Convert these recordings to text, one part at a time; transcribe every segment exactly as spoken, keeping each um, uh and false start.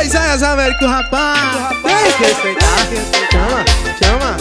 Isaías Américo, rapaz. Tem que respeitar. Chama, chama.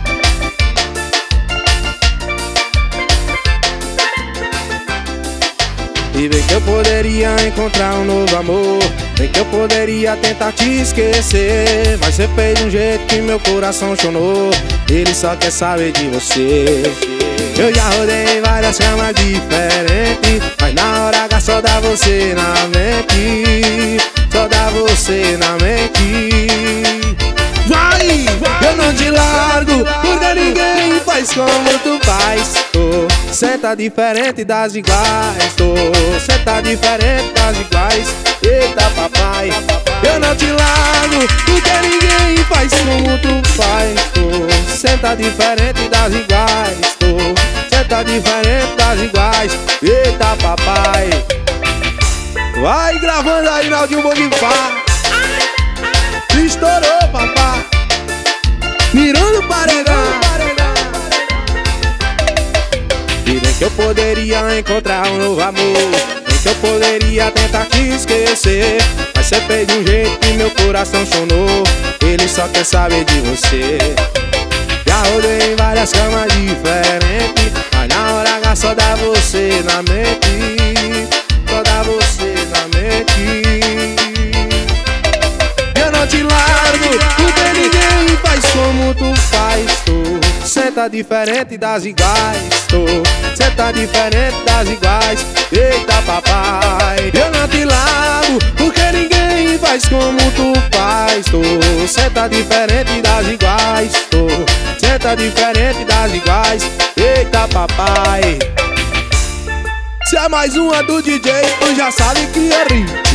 E vem que eu poderia encontrar um novo amor, vem que eu poderia tentar te esquecer, mas você fez de um jeito que meu coração chonou. Ele só quer saber de você. Eu já rodei em várias camas diferentes, mas na hora H só dá você na mente, só dá você na mente. Vai, vai, eu não te largo, porque ninguém faz como tu faz. Oh, cê tá diferente das iguais, oh, cê tá diferente das iguais. Eita papai, eu não te largo, porque ninguém faz como tu faz. Oh, cê tá diferente das iguais, oh, cê tá diferente das iguais. Eita papai, vai gravando aí na Audinho Bogifá. Estourou, papá, mirando o paredão. E nem que eu poderia encontrar um novo amor, nem que eu poderia tentar te esquecer, mas você fez de um jeito que meu coração chonou. Ele só quer saber de você. Já rodei em várias camas diferentes, mas na hora H só dá você na mente, só dá você na mente. Te largo, porque ninguém faz como tu faz. Tu, cê tá diferente das iguais. Tu, cê tá diferente das iguais. Eita papai, eu não te largo, porque ninguém faz como tu faz. Tu, cê tá diferente das iguais. Tu, cê tá diferente das iguais. Eita papai. Se é mais uma do D J, tu já sabe que é rir.